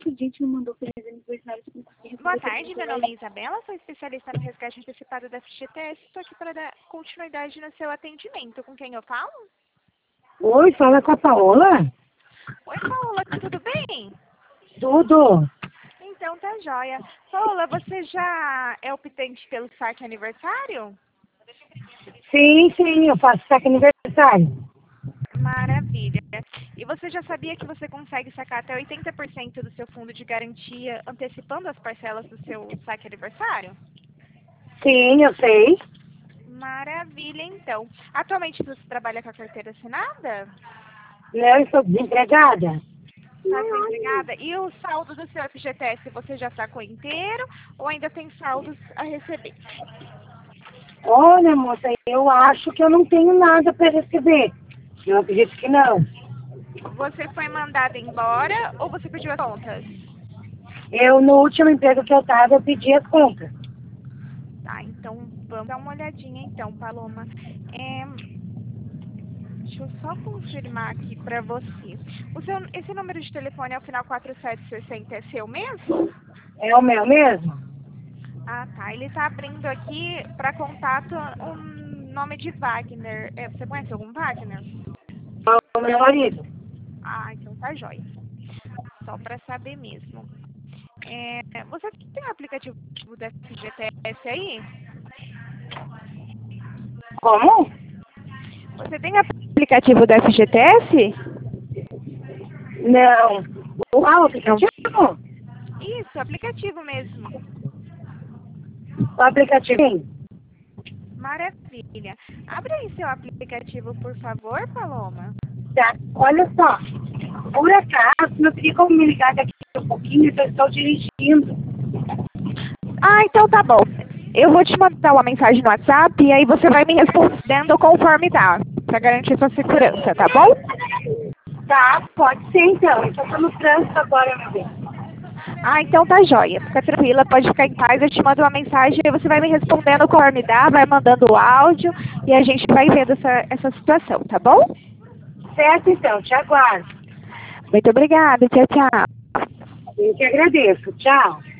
que a gente não mandou feliz aniversário. Boa tarde, meu nome é Isabela, sou especialista no resgate antecipado da FGTS. Estou aqui para dar continuidade no seu atendimento. Com quem eu falo? Oi, fala com a Paola? Oi, Paola, tudo bem? Tudo. Então tá joia. Paola, você já é optante pelo saque aniversário? Sim, eu faço saque aniversário. Maravilha. E você já sabia que você consegue sacar até 80% do seu fundo de garantia antecipando as parcelas do seu saque aniversário? Sim, eu sei. Maravilha, então. Atualmente você trabalha com a carteira assinada? Não, eu sou desempregada. Está desempregada? E o saldo do seu FGTS você já sacou inteiro ou ainda tem saldos a receber? Olha, moça, eu acho que eu não tenho nada para receber. Eu acredito que não. Você foi mandada embora ou você pediu as contas? Eu, no último emprego que eu estava, eu pedi as contas. Tá, então vamos dar uma olhadinha então, Paloma. Deixa eu só confirmar aqui para você. Esse número de telefone ao final 4760 é seu mesmo? É o meu mesmo? Ah, tá. Ele tá abrindo aqui para contato o nome de Wagner. Você conhece algum Wagner? É o meu marido. Ah, então tá jóia. Só para saber mesmo. Você tem o aplicativo do FGTS aí? Como? Você tem o aplicativo do FGTS? Não. O Não. aplicativo? Isso, aplicativo mesmo. O aplicativo? Maravilha. Abre aí seu aplicativo, por favor, Paloma. Tá. Olha só. Por acaso, não teria como me ligar daqui um pouquinho, que eu estou dirigindo. Ah, então tá bom. Eu vou te mandar uma mensagem no WhatsApp e aí você vai me respondendo conforme dá, para garantir sua segurança, tá bom? Tá, pode ser então. Eu só tô no trânsito agora, meu bem. Ah, então tá jóia. Fica tranquila, pode ficar em paz. Eu te mando uma mensagem e você vai me respondendo conforme dá, vai mandando o áudio e a gente vai vendo essa situação, tá bom? Certo, então. Te aguardo. Muito obrigada. Tchau, tchau. Eu que agradeço. Tchau.